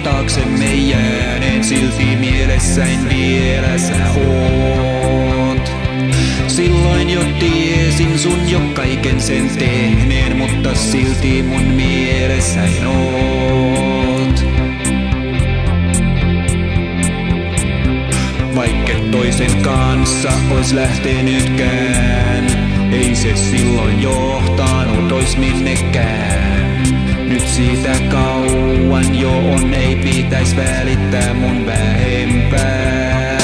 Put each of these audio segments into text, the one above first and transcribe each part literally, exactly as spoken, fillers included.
taaksemme jääneen, silti mielessäin vielä sä oot. Silloin jo tiesin sun jo kaiken sen tehneen, mutta silti mun mielessäin oot. Vaikka toisen kanssa ois lähtenytkään, ei se silloin johtanut ois minnekään. Nyt siitä kauan jo on, ei pitäis välittää mun vähempää.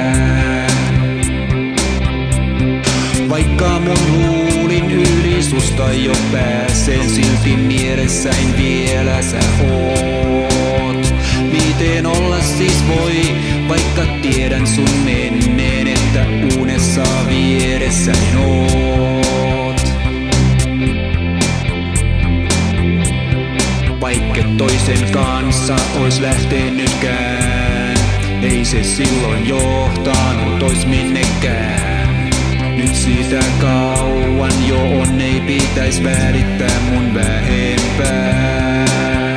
Vaikka mun luulin yli susta jo pääseen, silti mielessäin vielä sä oot. Miten olla siis voi, vaikka tiedän sun menneen, että unessa vieressäin oot. Vaikka toisen kanssa ois lähtenytkään, ei se silloin johtanut ois minnekään. Nyt siitä kauan jo on, ei pitäis välittää mun vähempää.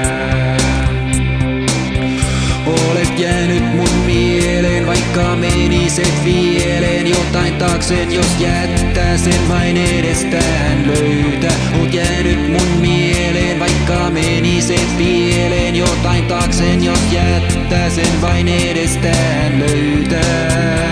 Olet jäänyt mun mieleen, vaikka meniset vieleen. Jotain taakseen, jos jättää sen vain edestään löytää. Oot jäänyt mun mieleen, vaikka meniset vieleen. Jotain taakseen, jos jättää sen vain edestään löytää.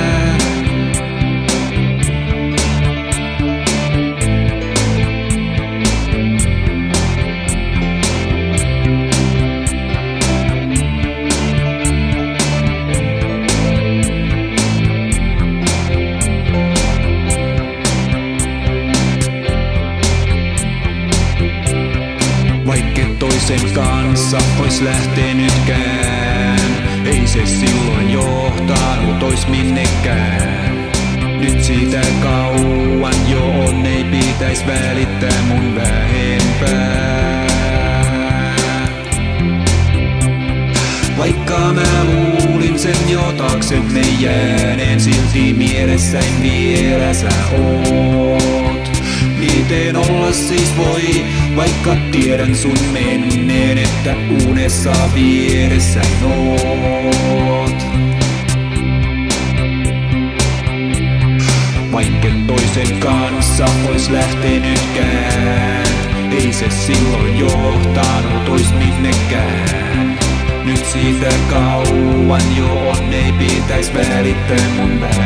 Vaikka toisen kanssa ois lähtenytkään, ei se silloin johtanut ois minnekään. Nyt siitä kauan jo on, ei pitäis välittää mun vähempää. Vaikka mä luulin sen jo taaksemme jääneen, silti mielessäin vielä sä oot. Miten olla siis voi, vaikka tiedän sun menneen, että unessa vieressäin oot. Vaikka toisen kanssa ois lähtenytkään, ei se silloin johtanut ois minnekään. Nyt siitä kauan jo on, ei pitäis välittää mun vähempää.